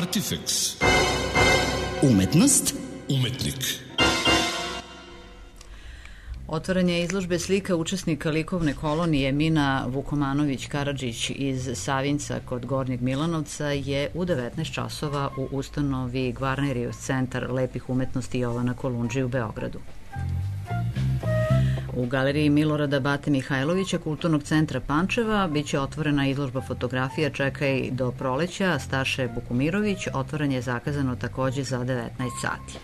Artifex. Umetnost. Umetnik. Otvaranje izložbe slika učesnika likovne kolonije Mina Vukomanović-Karadžić iz Savinjca kod Gornjeg Milanovca je u 19 časova u ustanovi Gvarnerius centar lepih umetnosti Jovana Kolundži u Beogradu. U galeriji Milorada Bate Mihajlovića Kulturnog centra Pančeva biće otvorena izložba fotografija Čekaj do proleća Staše Bukumirović. Otvaranje je zakazano takođe za 19 sati.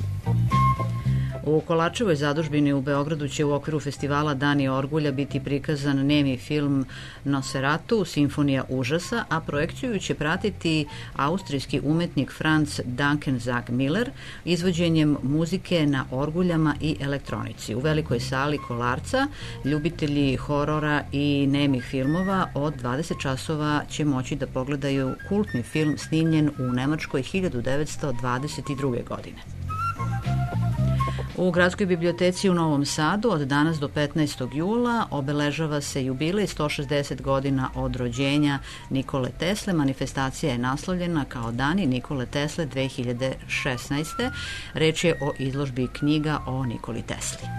U Kolačevoj zadužbini u Beogradu će u okviru festivala Dani Orgulja biti prikazan nemi film Nosferatu, Simfonija užasa, a projekciju će pratiti austrijski umetnik Franz Danken-Zag Miller izvođenjem muzike na orguljama i elektronici. U velikoj sali Kolarca ljubitelji horora i nemih filmova od 20 časova će moći da pogledaju kultni film snimljen u Nemačkoj 1922. godine. U Gradskoj biblioteci u Novom Sadu od danas do 15. jula obeležava se jubilej 160 godina od rođenja Nikole Tesle. Manifestacija je naslovljena kao Dani Nikole Tesle 2016. Reč je o izložbi knjiga o Nikoli Tesli.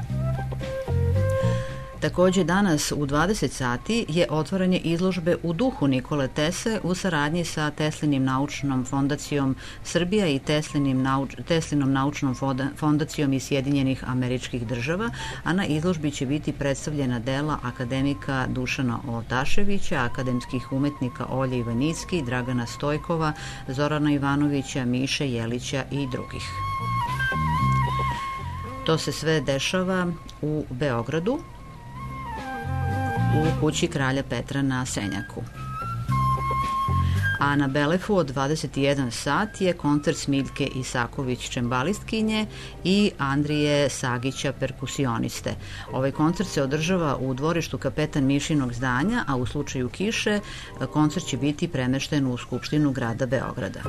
Takođe danas u 20 sati je otvaranje izložbe u duhu Nikole Tesle u saradnji sa Teslinim naučnom fondacijom Srbija i Teslinom naučnom fondacijom iz Sjedinjenih Američkih Država, a na izložbi će biti predstavljena dela akademika Dušana Otaševića, akademskih umetnika Olje Ivanicki, Dragana Stojkova, Zorana Ivanovića, Miše Jelića i drugih. To se sve dešava u Beogradu, u kući Kralja Petra na Senjaku. A na Belefu od 21 sat je koncert Smiljke Isaković čembalistkinje i Andrije Sagića perkusioniste. Ovaj koncert se održava u dvorištu Kapetan Mišinog zdanja, a u slučaju kiše koncert će biti premešten u Skupštinu grada Beograda.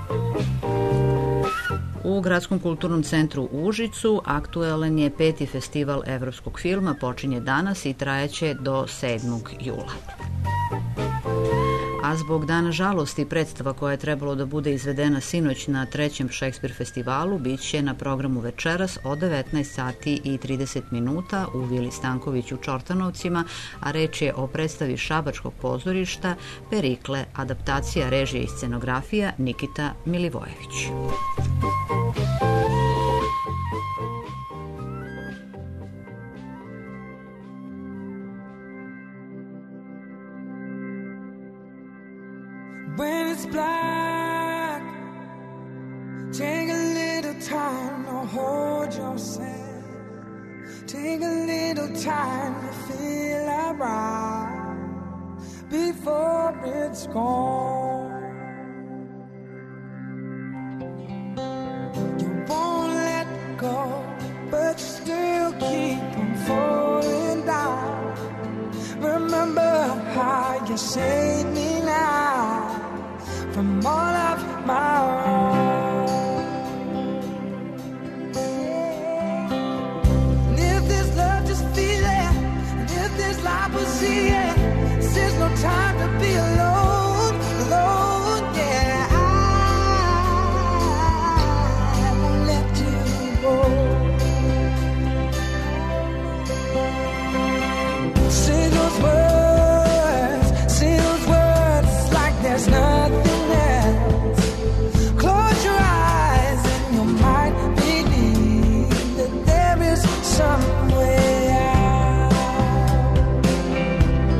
U Gradskom kulturnom centru u Užicu aktuelan je 5. festival evropskog filma, počinje danas i trajaće do 7. jula. A zbog Dana žalosti predstava koja je trebalo da bude izvedena sinoć na 3. Šekspir festivalu biće na programu večeras od 19 sati i 30 minuta u Vili Stanković u Čortanovcima, a reč je o predstavi Šabačkog pozorišta Perikle, adaptacija, režija i scenografija Nikita Milivojević. When it's black, take a little time to hold yourself. Take a little time to feel alright before it's gone. You won't let go, but you still keep on falling down. Remember how you saved me now from all of my own. And if this love just feel it, and if this life was see it, there's no time to be alone, alone, yeah. I won't let you go. Say those words like there's nothing else. Close your eyes and you might believe that there is some way out.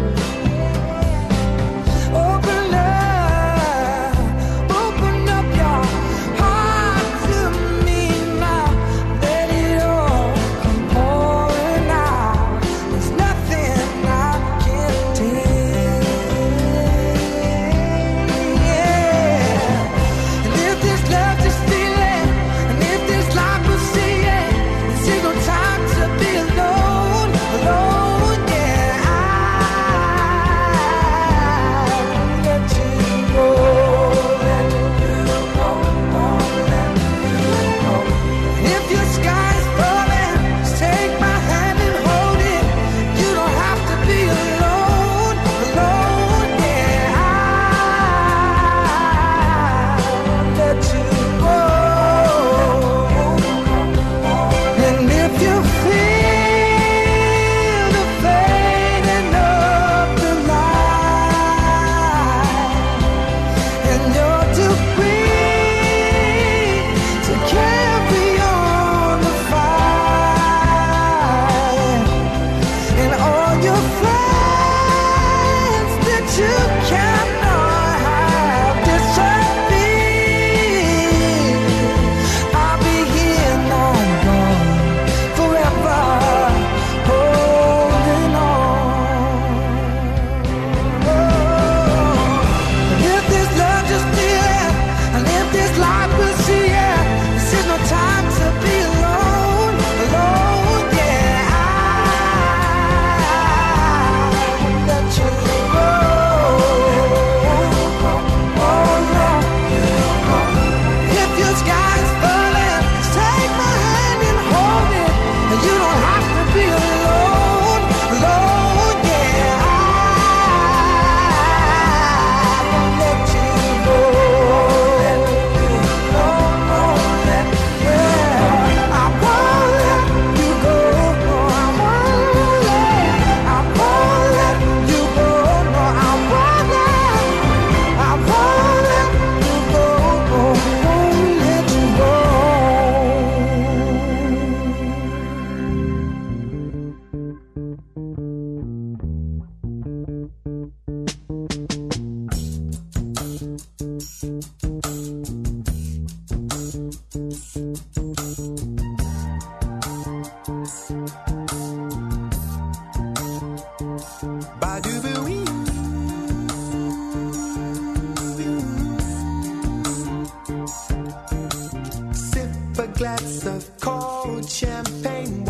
glass of cold champagne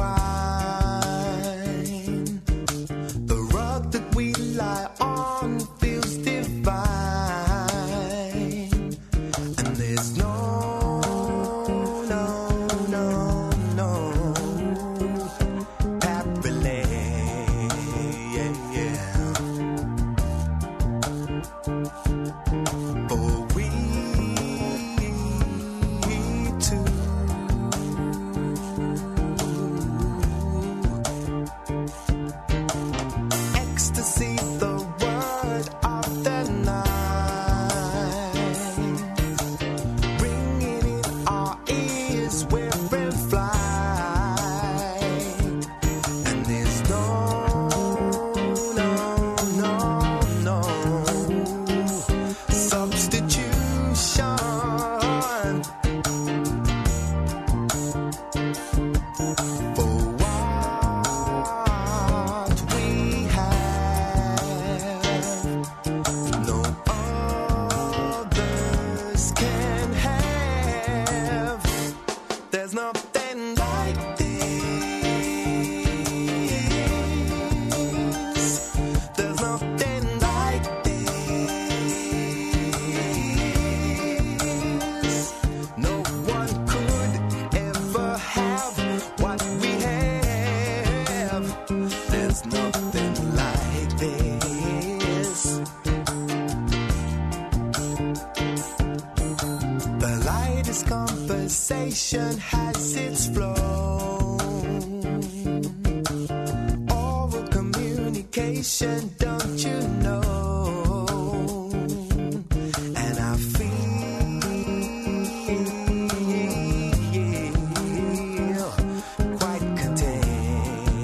wine. The rug that we lie on feels divine, and there's no has its flow. Oral communication, don't you know? And I feel quite content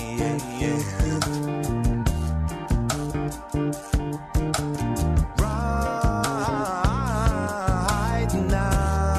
right now.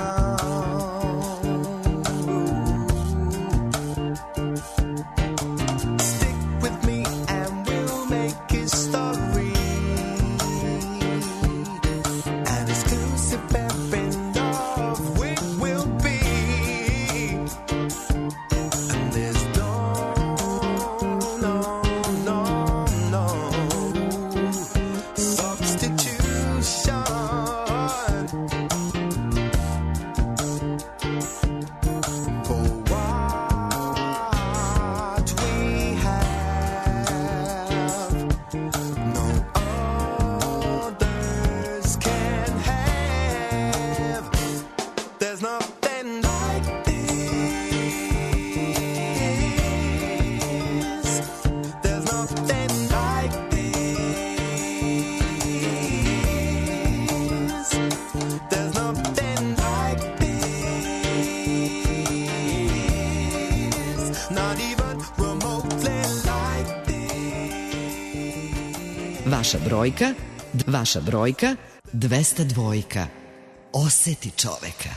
Vaša brojka 202. Oseti čoveka.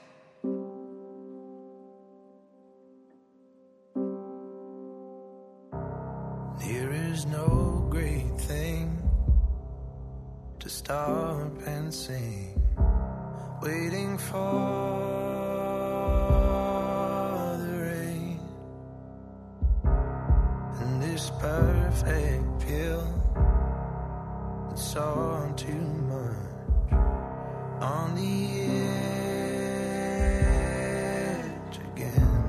There is no great thing to stop and sing, waiting for the rain, and this perfect pill that's all too much on the edge again.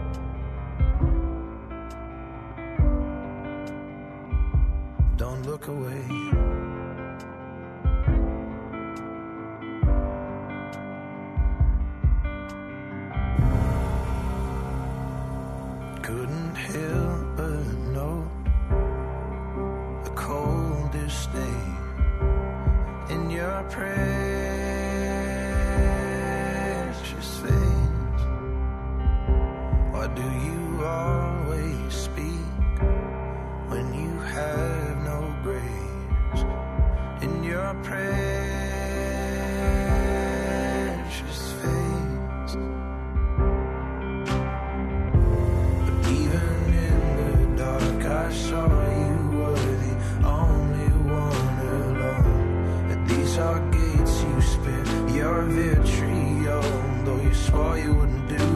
Don't look away. Couldn't help but note the coldest stain in your precious face. Why do you always speak when you have no grace in your precious face? But even in the dark I saw you were the only one alone. At these are gates you spit your vitriol, though you swore you wouldn't do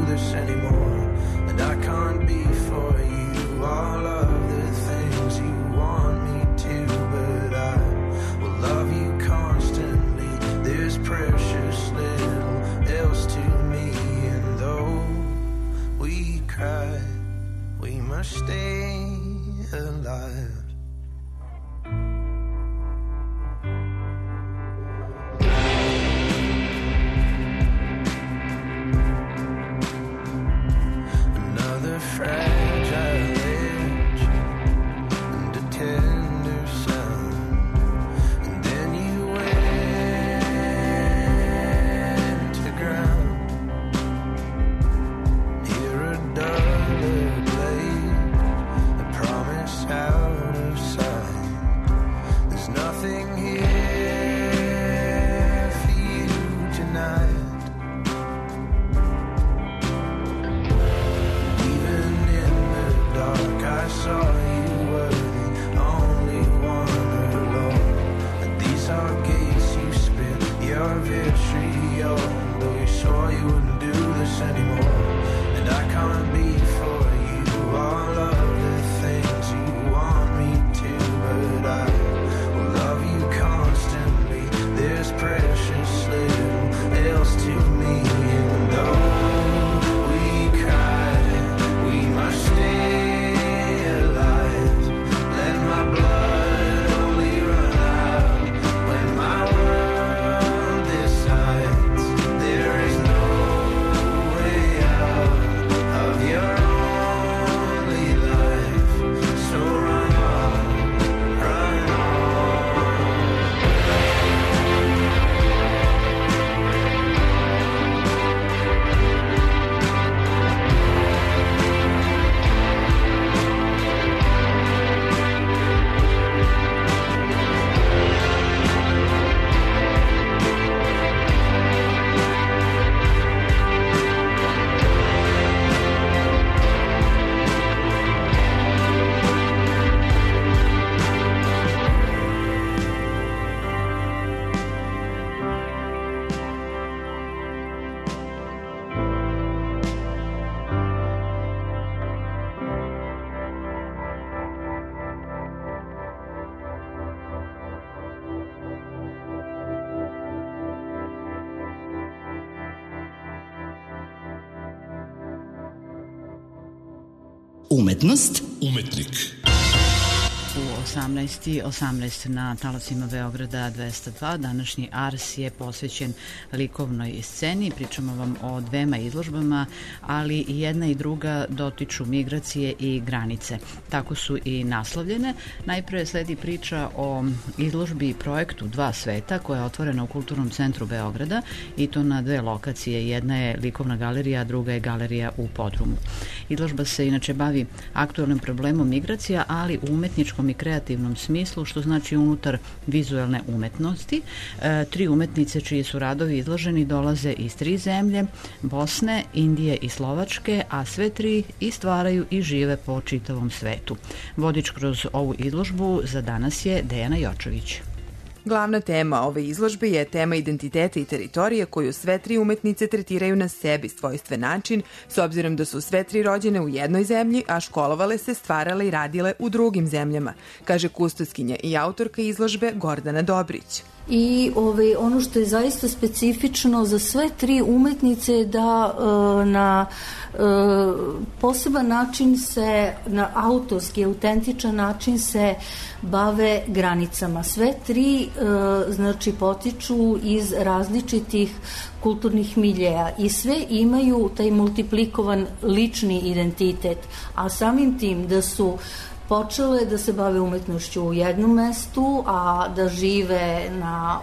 nothing here for you tonight. Even in the dark I saw you were the only one alone. And these are gates you spit your vitriol, though you swore you wouldn't do this anymore. And I can't be for you all of the things you want me to, but I will love you constantly. There's precious little else to me. And though we cry, we must stay alive. Let my blood only run out when my world decides there is no way out of your only life. So run on, run on. Umetnost, Umetnik. U 18 na talasima Beograda 202. Današnji Ars je posvećen likovnoj sceni. Pričamo vam o dvema izložbama, ali i jedna i druga dotiču migracije i granice. Tako su i naslovljene. Najpre sledi priča o izložbi i projektu Dva sveta, koja je otvorena u Kulturnom centru Beograda, i to na dve lokacije. Jedna je likovna galerija, a druga je galerija u podrumu. Izložba se inače bavi aktuelnim problemom migracija, ali u umetničkom i kreativnom smislu, što znači unutar vizuelne umetnosti. Tri umetnice čiji su radovi izloženi dolaze iz tri zemlje, Bosne, Indije i Slovačke, a sve tri i stvaraju i žive po čitavom svetu. Vodič kroz ovu izložbu za danas je Dejana Jočović. Glavna tema ove izložbe je tema identiteta i teritorije koju sve tri umetnice tretiraju na sebi svojstven način, s obzirom da su sve tri rođene u jednoj zemlji, a školovale se, stvarale i radile u drugim zemljama, kaže kustoskinja i autorka izložbe Gordana Dobrić. I ono što je zaista specifično za sve tri umetnice je da na poseban način se, na autorski, autentičan način se bave granicama. Sve tri znači potiču iz različitih kulturnih miljeja i sve imaju taj multiplikovan lični identitet, a samim tim da su počele da se bave umetnošću u jednom mestu, a da žive na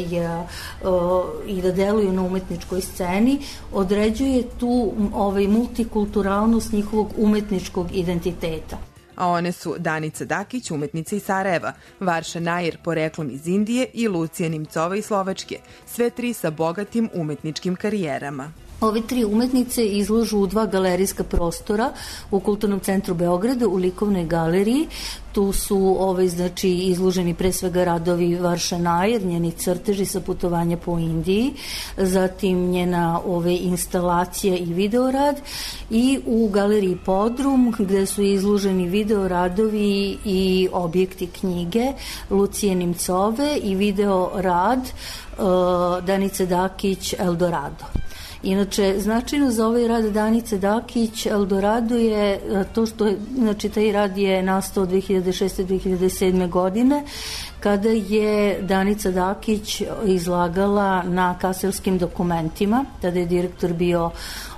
i da deluju na umetničkoj sceni, određuje tu multikulturalnost njihovog umetničkog identiteta. A one su Danica Dakić, umetnica iz Sarajeva, Varša Najer, poreklom iz Indije, i Lucija Nimcova iz Slovačke, sve tri sa bogatim umetničkim karijerama. Ove tri umetnice izložu u dva galerijska prostora u Kulturnom centru Beograda, u likovnoj galeriji. Tu su izloženi pre svega radovi Varše Najer, njeni crteži sa putovanja po Indiji, zatim njena instalacija i videorad, i u galeriji Podrum gde su izloženi videoradovi i objekti knjige Lucije Nimcove i videorad Danice Dakić Eldorado. Inače, značajno za ovaj rad Danice Dakić Eldorado je to što je, taj rad je nastao 2006. 2007. godine, kada je Danica Dakić izlagala na Kaselskim dokumentima, tada je direktor bio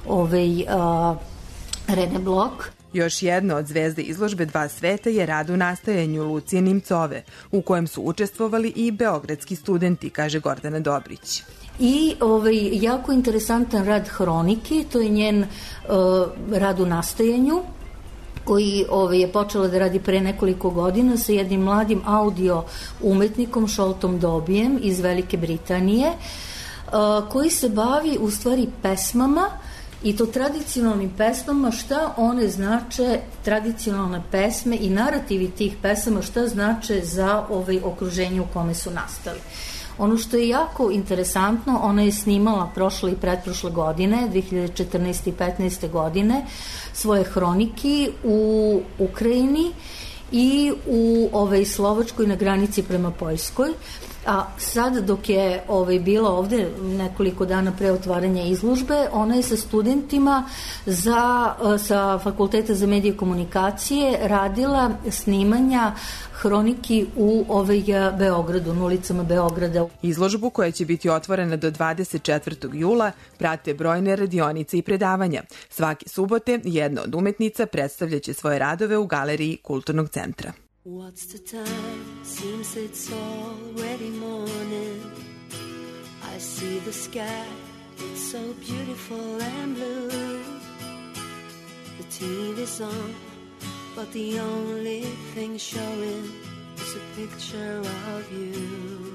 Rene Blok. Još jedna od zvezde izložbe Dva sveta je rad u nastajanju Lucije Nimcove, u kojem su učestvovali i beogradski studenti, kaže Gordana Dobrić. I jako interesantan rad Hronike, to je njen rad u nastajanju, koji je počela da radi pre nekoliko godina sa jednim mladim audio umetnikom Sholtom Dobijem iz Velike Britanije, koji se bavi u stvari pesmama, i to tradicionalnim pesmama, šta one znače, tradicionalne pesme i narativi tih pesama, šta znače za okruženje u kome su nastali. Ono što je jako interesantno, ona je snimala prošle i pretprošle godine, 2014. i 2015. godine, svoje hroniki u Ukrajini i u Slovačkoj na granici prema Poljskoj. A sad dok je bila ovde nekoliko dana pre otvaranja izložbe, ona je sa studentima sa Fakulteta za medije i komunikacije radila snimanja hroniki u Beogradu, na ulicama Beograda. Izložbu koja će biti otvorena do 24. jula prate brojne radionice i predavanja. Svake subote jedna od umetnica predstavljaće svoje radove u galeriji Kulturnog centra. What's the time? Seems it's already morning. I see the sky, it's so beautiful and blue. The TV's on, but the only thing showing is a picture of you.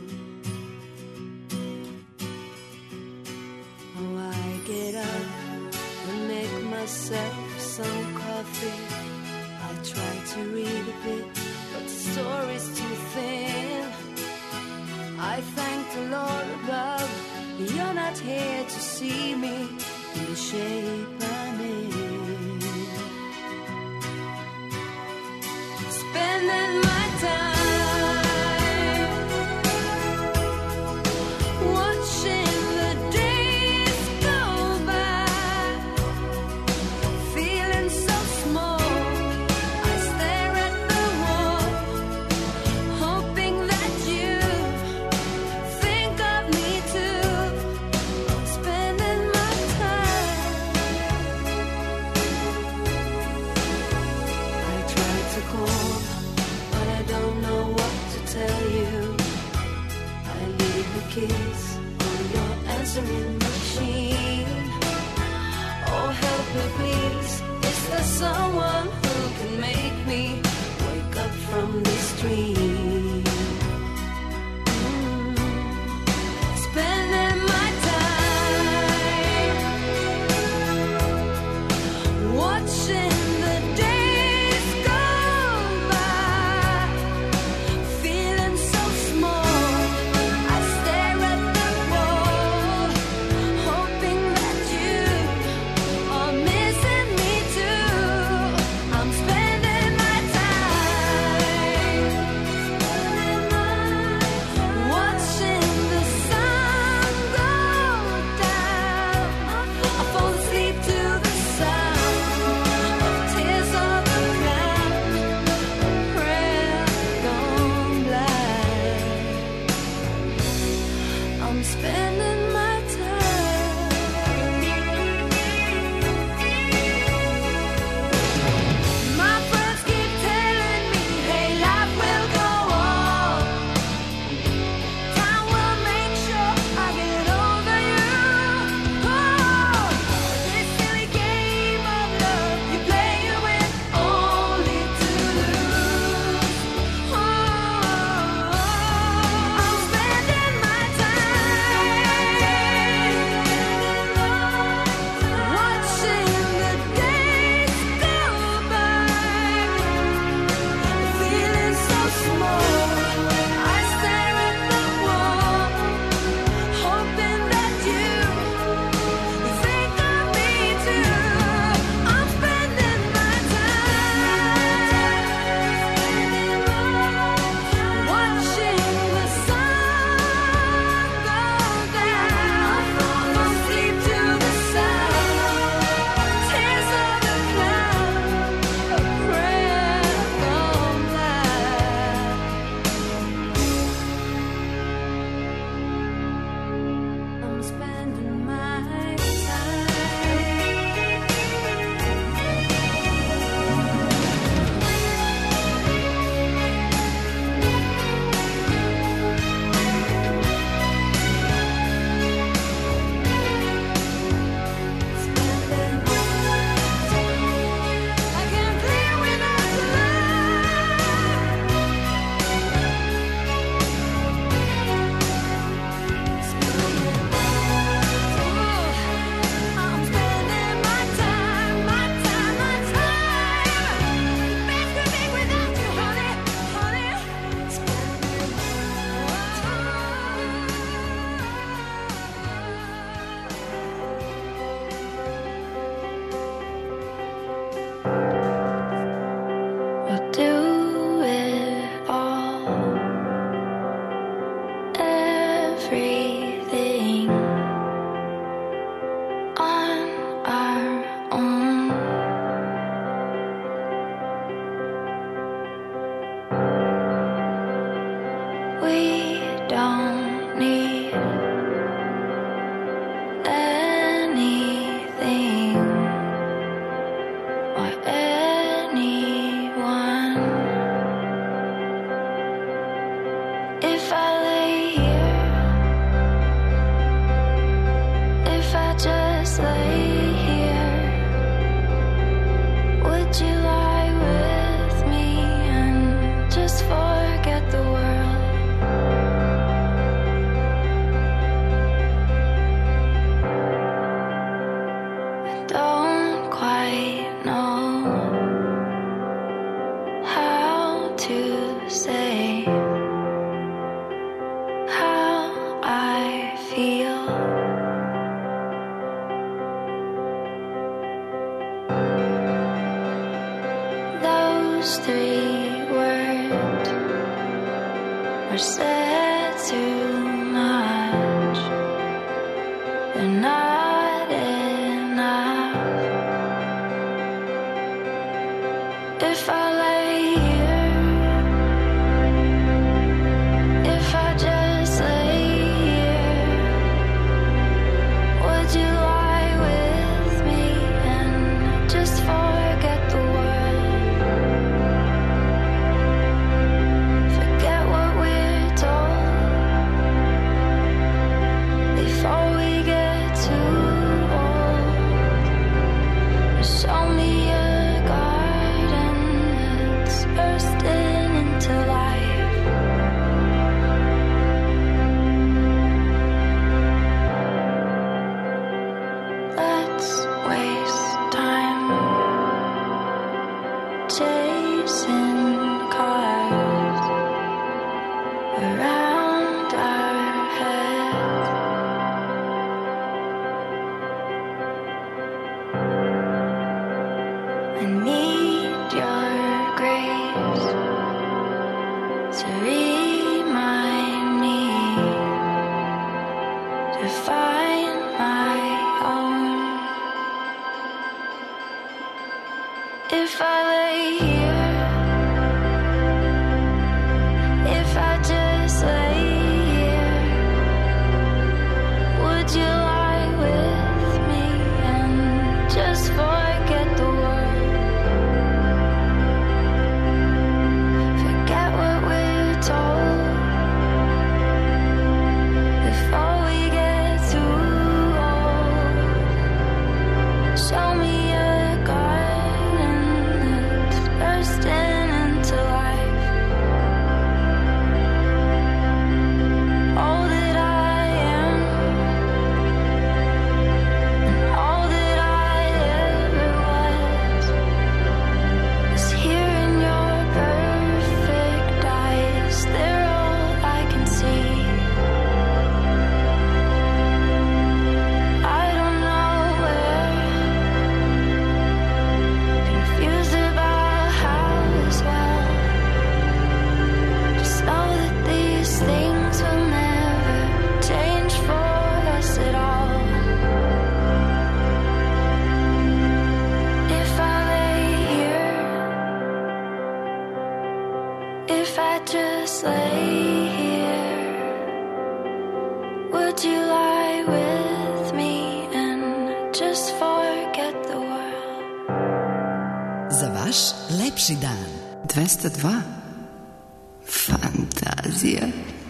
Oh, I get up and make myself some coffee. I try to read a bit, but the story's too thin. I thank the Lord above, you're not here to see me in the shape I'm in. Spending my time watching the days go by, feeling so small. Kiss on your answering machine. Oh, help me please. Is there someone who can make me wake up from this dream? Spending my time watching the days go by, feeling so small. everything on our own. We don't need anything or anyone. If I lay here, if I just lay here, would you lie with me and just forget the world? I don't quite know how to say how I feel. Those 3 words were said too much. They're not enough. If I lay here, if I just lay here, would you lie with me and just forget the world? Forget what we're told before we get too old. Show me a garden that's bursting into life. Let's waste time chasing cars around our heads. I need your grace to remind me to find my own. If I lay here, if I just lay here, would you lie with me and just forget the world? Forget what we're told before we get too old. Show me a garden that's bursting into life. All that I am and all that I ever was is here in your perfect eyes. They're all I can see. I don't know where, confused about how as well. Just know that these things will never change for us at all. If I lay here, if I just lay here, would you lie with me and just forget the world? Za vaš lepši dan. 202. Fantazija.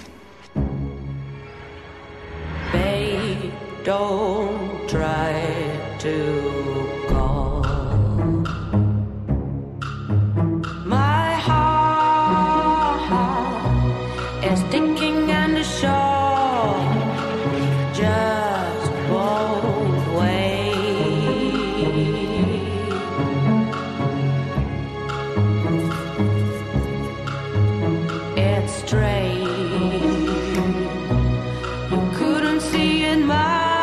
Babe, don't try to call. My heart is thinking and the show just won't wait. It's strange, you couldn't see it my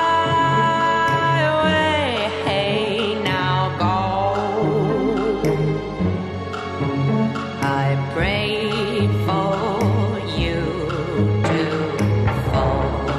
way. Hey, now go. I prayed for you to fall.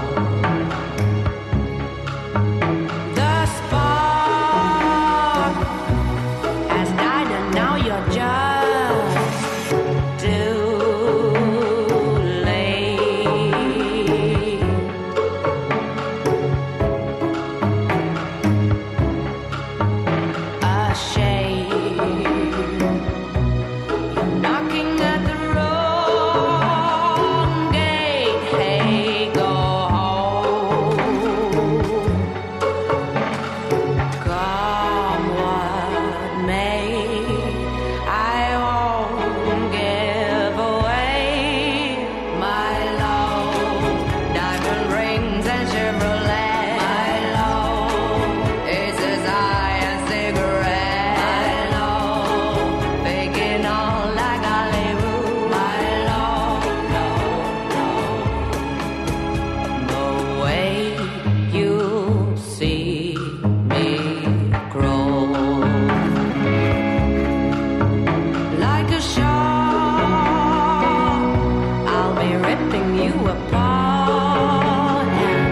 apart and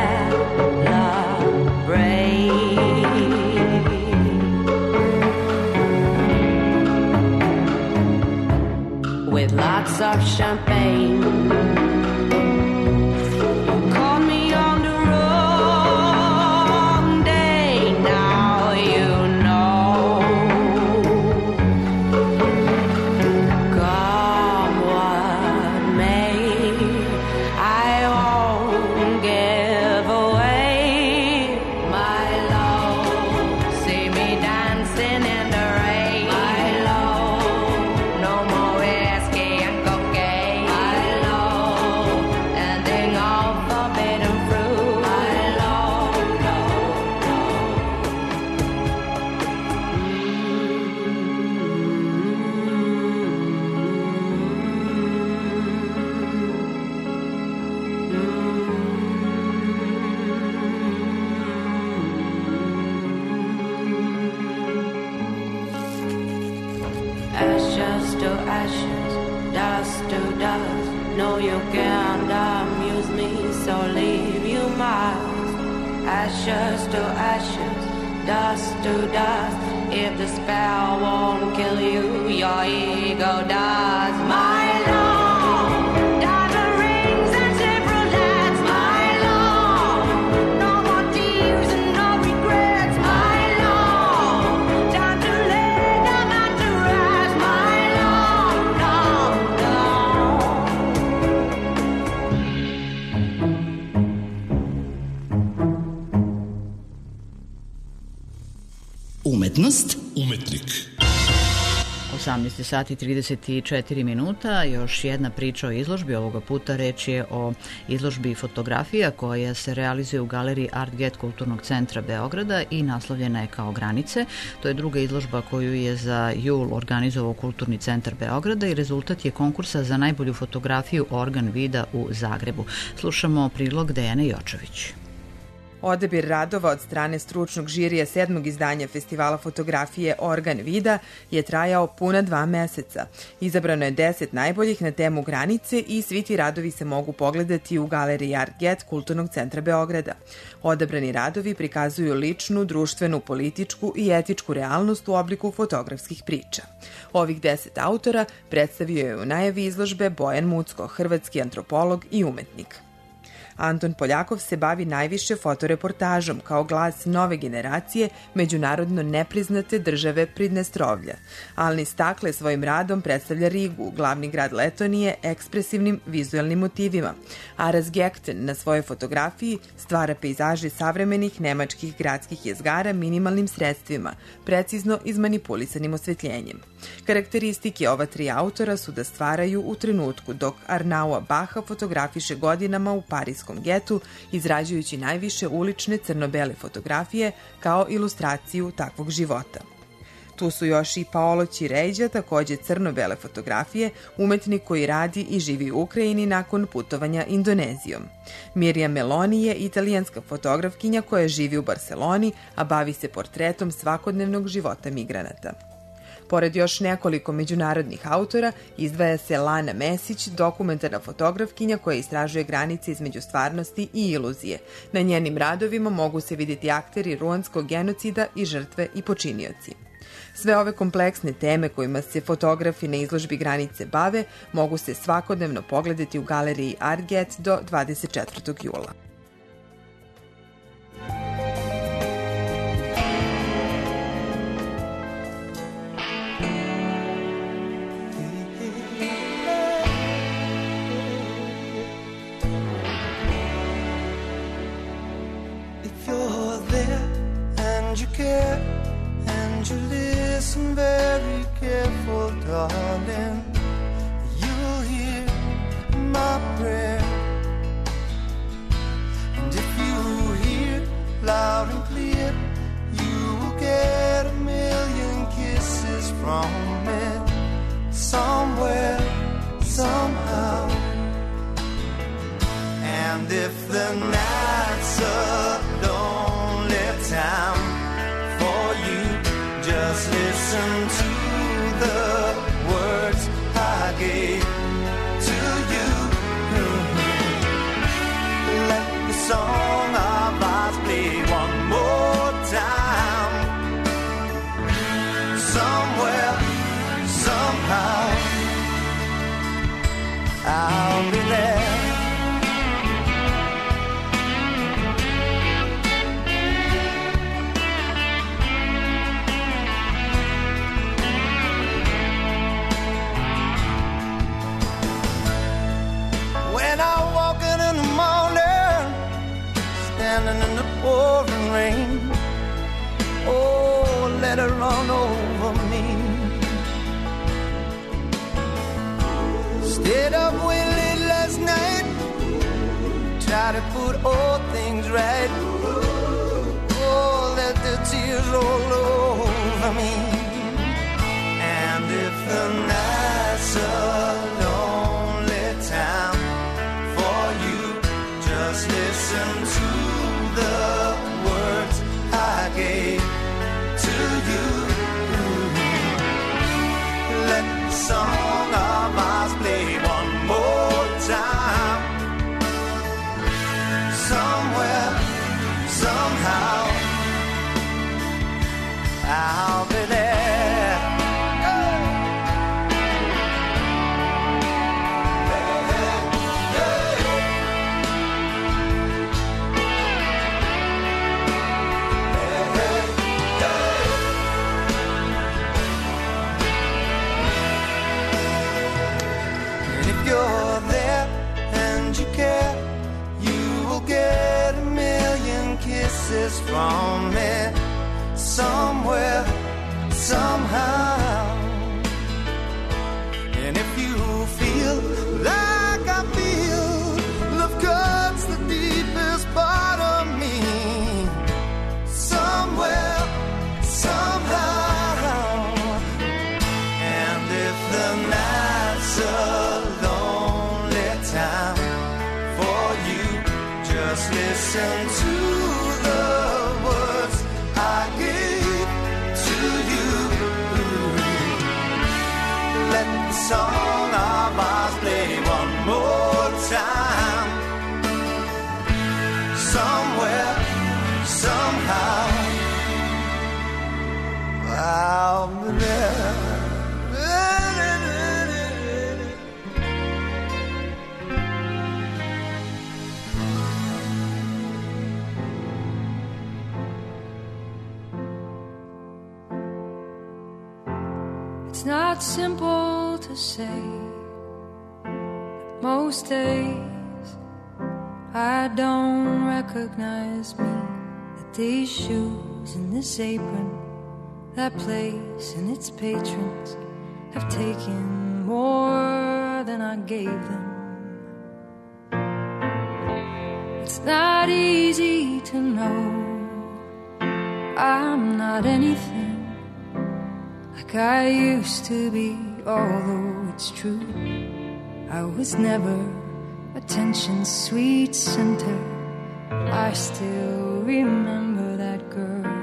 celebrate with lots of champagne. Ashes to ashes, dust to dust. No, you can't amuse me, so leave you miles. Ashes to ashes, dust to dust. If the spell won't kill you, your ego does. My love, diamond rings and Chevrolets. My love, no more tears and no regrets. My love, time to lay down and to rest. My love, love, love. Umetnost, umetnik. 18 sati 34 minuta, još jedna priča o izložbi, ovoga puta reč je o izložbi fotografija koja se realizuje u galeriji Art Get Kulturnog centra Beograda i naslovljena je kao Granice. To je druga izložba koju je za jul organizovao Kulturni centar Beograda i rezultat je konkursa za najbolju fotografiju Organ vida u Zagrebu. Slušamo prilog Dejane Jočević. Odabir radova od strane stručnog žirija 7. izdanja festivala fotografije Organ vida je trajao puna 2 meseca. Izabrano je 10 najboljih na temu Granice i svi ti radovi se mogu pogledati u galeriji Art Get Kulturnog centra Beograda. Odabrani radovi prikazuju ličnu, društvenu, političku i etičku realnost u obliku fotografskih priča. Ovih 10 autora predstavio je u najavi izložbe Bojan Mucko, hrvatski antropolog i umetnik. Anton Poljakov se bavi najviše fotoreportažom kao glas nove generacije međunarodno nepriznate države Pridnestrovlja. Alni Stakle svojim radom predstavlja Rigu, glavni grad Letonije, ekspresivnim vizualnim motivima. Aras Gekten na svojoj fotografiji stvara pejzaže savremenih nemačkih gradskih jezgara minimalnim sredstvima, precizno izmanipulisanim osvetljenjem. Karakteristike ova 3 autora su da stvaraju u trenutku dok Arnaua Baha fotografiše godinama u parijskom getu, izrađujući najviše ulične crno-bele fotografije kao ilustraciju takvog života. Tu su još i Paolo Ciređa, takođe crno-bele fotografije, umetnik koji radi i živi u Ukrajini nakon putovanja Indonezijom. Mirjam Meloni je italijanska fotografkinja koja živi u Barseloni, a bavi se portretom svakodnevnog života migranata. Pored još nekoliko međunarodnih autora, izdvaja se Lana Mesić, dokumentarna fotografkinja koja istražuje granice između stvarnosti i iluzije. Na njenim radovima mogu se vidjeti akteri ruanskog genocida i žrtve i počinioci. Sve ove kompleksne teme kojima se fotografi na izložbi Granice bave mogu se svakodnevno pogledati u galeriji Art Get do 24. jula. And you listen very careful, darling, you'll hear my prayer. And if you hear loud and clear, you will get a million kisses from me, somewhere, somehow. And if the night's a lonely time for you, just listen to the words I gave to you. Stayed up way late last night, try to put all things right. Oh, let the tears roll over me. And if the night's a lonely time for you, just listen to the words I gave to you. Let the song of ours play one more time. Somewhere, somehow, I'll be there. And if you're there and you care, you will get a million kisses from me. Somewhere, somehow. And if you feel like I feel, love cuts the deepest part of me. Somewhere, somehow. And if the night's a lonely time for you, just listen to the words I gave to you. Let the song of ours play one more time. Somewhere, somehow, I'll be there. It's not simple to say. Most days I don't recognize me. That these shoes and this apron, that place and its patrons have taken more than I gave them. It's not easy to know I'm not anything like I used to be, although it's true I was never attention's sweet center. I still remember that girl.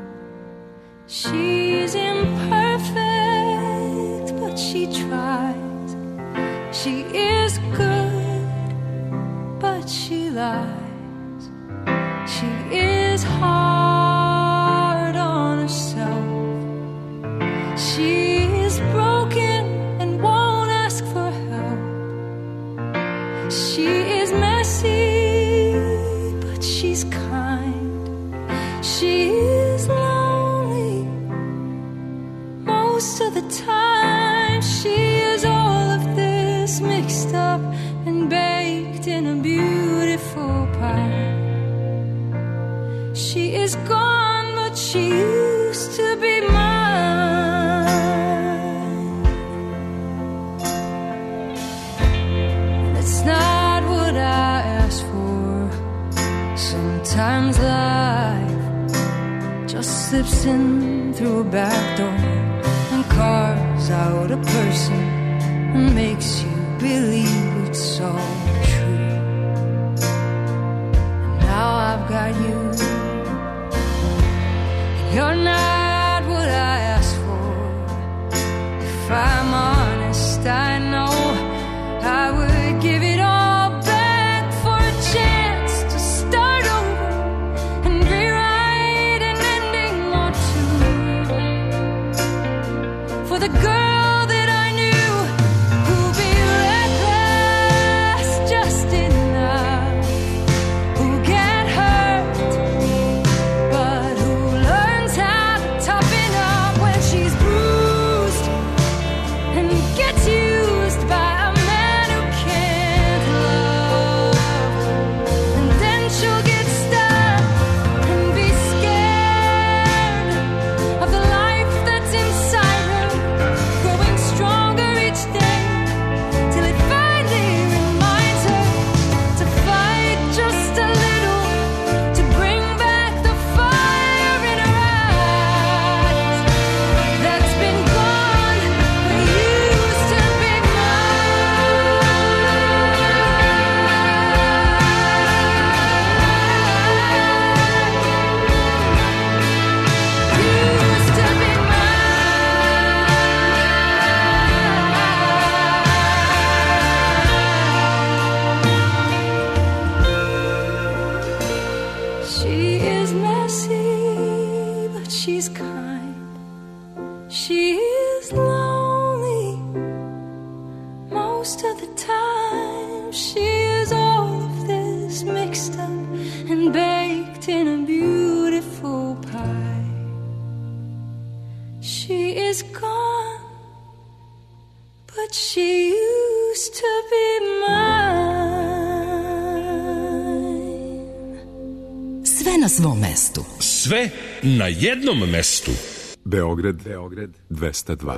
She's imperfect, but she tries. She is good, but she lies. She is hard on herself. She is broken and won't ask for help. She is messy, but she's kind. She is lonely most of the time. She is all of this mixed up and baked in a beautiful pie. She is gone, but she used to be mine. It's not what I asked for. Sometimes life just slips in through a back door and carves out a person and makes you believe it's all true. And now I've got you. You're not what I asked for. If I'm honest, I know I would give it all back for a chance to start over and rewrite an ending or two. For the girl that I knew who'd be reckless na svom mestu. Sve na jednom mestu. Beograd 202.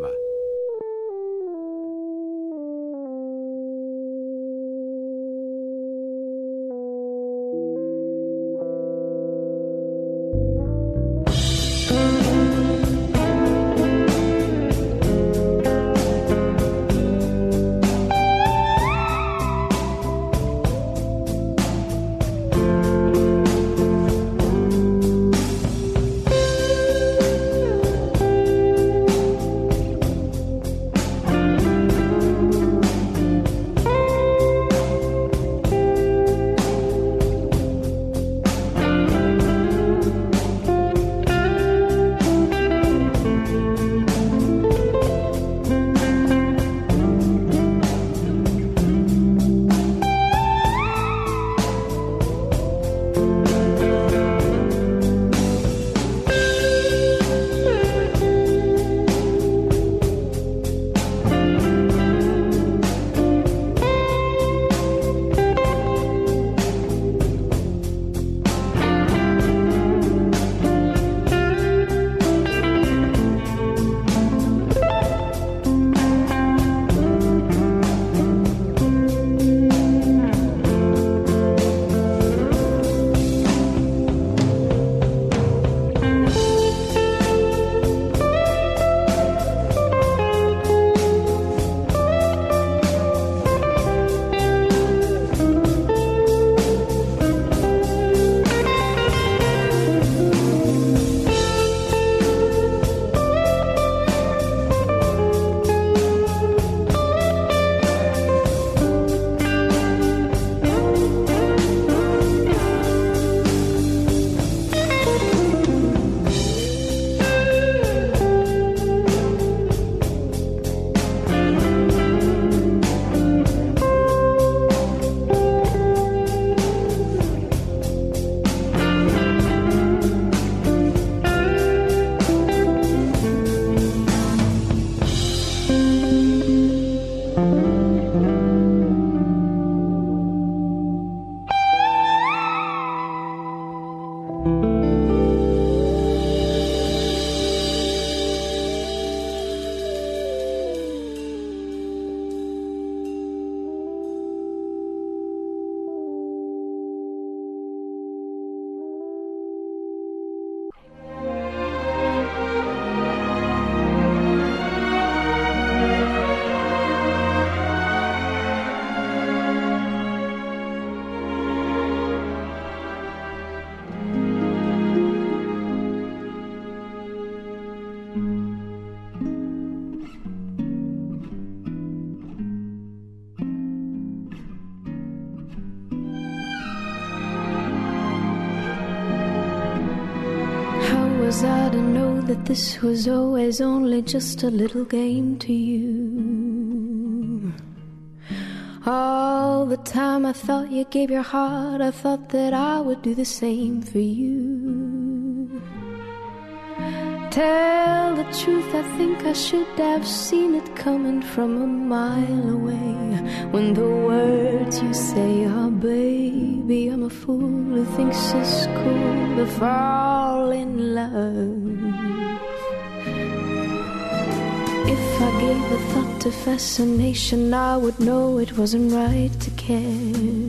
was I to know that this was always only just a little game to you? All the time I thought you gave your heart, I thought that I would do the same for you. Tell the truth, I think I should have seen it coming from a mile away. When the words you say are, baby, I'm a fool who thinks it's cool to fall in love. If I gave a thought to fascination, I would know it wasn't right to care.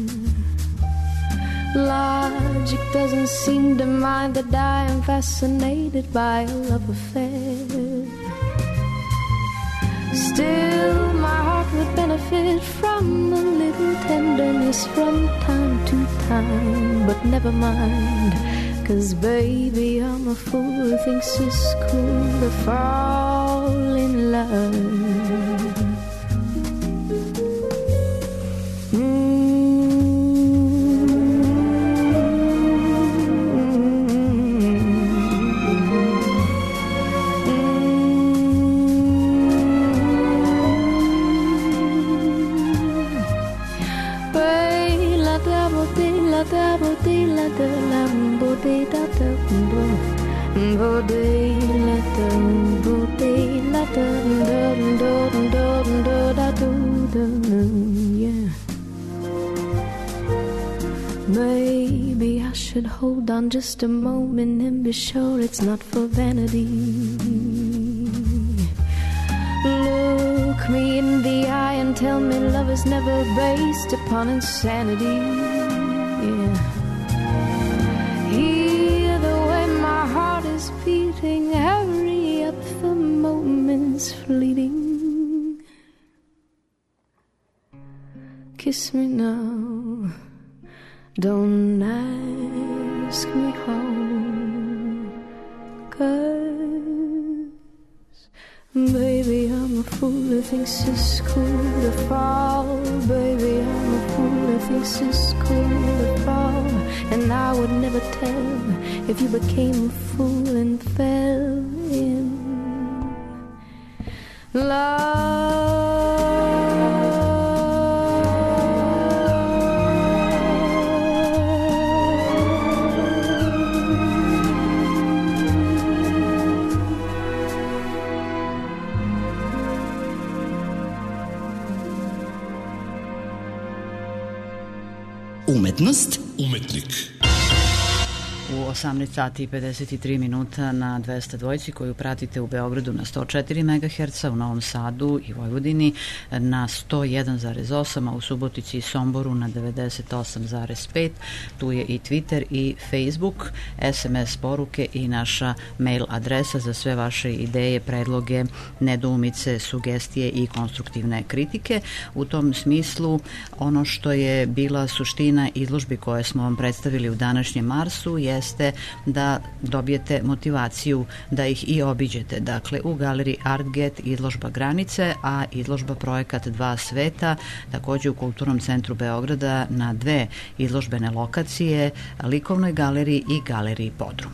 Logic doesn't seem to mind that I am fascinated by a love affair. Still, my heart would benefit from a little tenderness from time to time. But never mind, 'cause baby, I'm a fool who thinks it's cool to fall in love. Maybe I should hold on just a moment and be sure it's not for vanity. Look me in the eye and tell me love is never based upon insanity. Yeah. Hear the way my heart is beating, hurry up, the moment's fleeting. Kiss me now, don't ask me how, 'cause baby I'm a fool who thinks it's cool to fall. Baby I'm a fool who thinks it's cool to fall. And I would never tell if you became a fool and fell in love. Umetnost, Umetnik. U 18 sati i 53 minuta na 202 koju pratite u Beogradu na 104 MHz, u Novom Sadu i Vojvodini na 101,8, a u Subotici i Somboru na 98,5. Tu je i Twitter i Facebook, SMS poruke i naša mail adresa za sve vaše ideje, predloge, nedoumice, sugestije i konstruktivne kritike. U tom smislu, ono što je bila suština izložbi koje smo vam predstavili u današnjem Marsu jeste da dobijete motivaciju da ih i obiđete. Dakle, u galeriji Artget izložba Granice, a izložba Projekat Dva sveta, takođe u Kulturnom centru Beograda na dve izložbene lokacije, Likovnoj galeriji i galeriji Bodrum.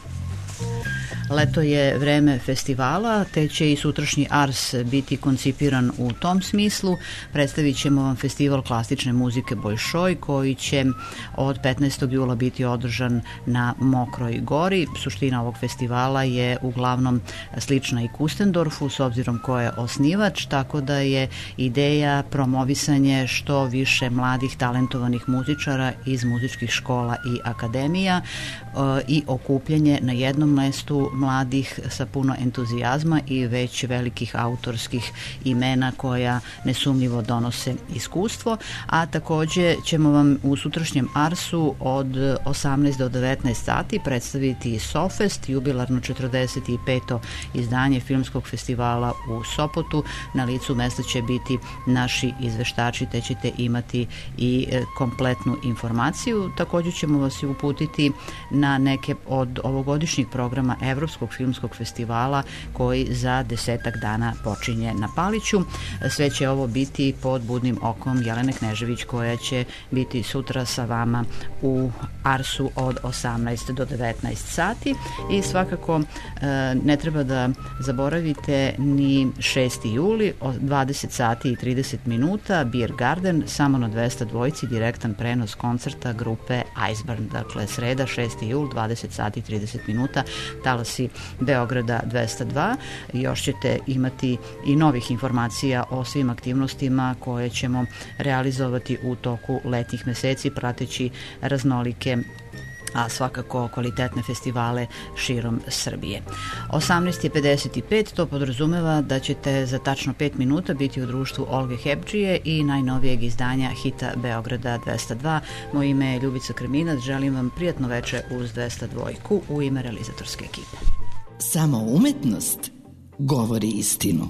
Leto je vreme festivala, te će i sutrašnji Ars biti koncipiran u tom smislu. Predstavit ćemo vam festival klasične muzike Bolšoj, koji će od 15. jula biti održan na Mokroj gori. Suština ovog festivala je uglavnom slična i Kustendorfu, s obzirom ko je osnivač, tako da je ideja promovisanje što više mladih talentovanih muzičara iz muzičkih škola i akademija i okupljanje na jednom mestu mladih sa puno entuzijazma i već velikih autorskih imena koja nesumnjivo donose iskustvo, a takođe ćemo vam u sutrašnjem Arsu od 18 do 19 sati predstaviti Sofest, jubilarno 45. izdanje filmskog festivala u Sopotu. Na licu mesta će biti naši izveštači, te ćete imati i kompletnu informaciju. Takođe ćemo vas i uputiti na neke od ovogodišnjih programa Evropskog filmskog festivala koji za 10 dana počinje na Paliću. Sve će ovo biti pod budnim okom Jelene Knežević, koja će biti sutra sa vama u Arsu od 18 do 19 sati i svakako ne treba da zaboravite ni 6. juli od 20 sati i 30 minuta Beer Garden, samo na 202 direktan prenos koncerta grupe Iceburn. Dakle, sreda 6. jul 20 sati i 30 minuta, talasi Beograda 202. Još ćete imati i novih informacija o svim aktivnostima koje ćemo realizovati u toku letnjih meseci, prateći raznolike a svakako kvalitetne festivale širom Srbije. 18:55, to podrazumeva da ćete za tačno 5 minuta biti u društvu Olge Hebdžije i najnovijeg izdanja hita Beograda 202. Moje ime je Ljubica Krminac, želim vam prijatno veče uz 202 u ime realizatorske ekipe. Samo umetnost govori istinu.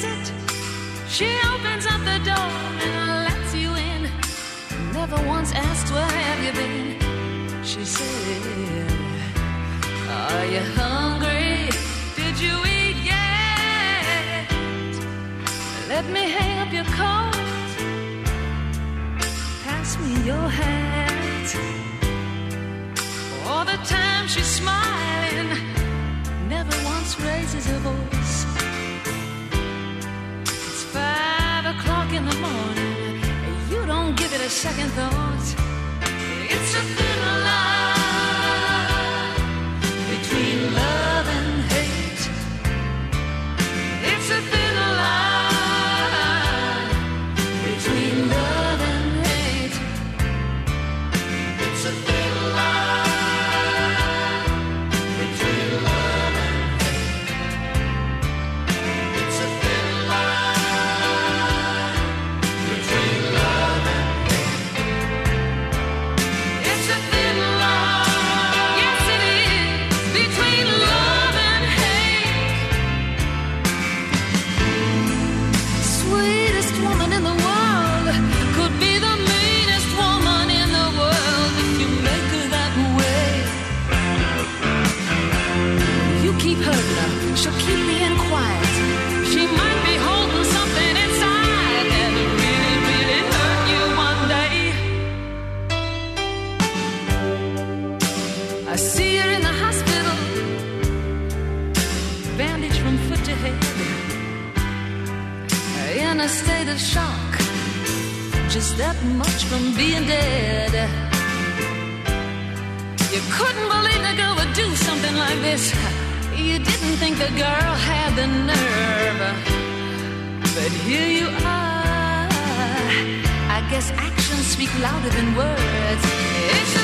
Once living. She said, are you hungry? Did you eat yet? Let me hang up your coat. Pass me your hat. All the time she's smiling, never once raises her voice. It's 5 o'clock in the morning, you don't give it a second thought. It's a thin line between love and hate. It's a thin line between love and hate. It's a thin line between love and hate. It's a thin line between love and hate. It's a thin line, yes it is, between love and hate. Sweetest woman in the world could be the meanest woman in the world if you make her that way. You keep hurting her, she'll keep being quiet. She might be holding something inside that'll really, really hurt you one day. I see her in the hospital, bandaged from foot to head, in a state of shock, just that much from being dead. You couldn't believe the girl would do something like this. You didn't think the girl had the nerve, but here you are. I guess actions speak louder than words. It's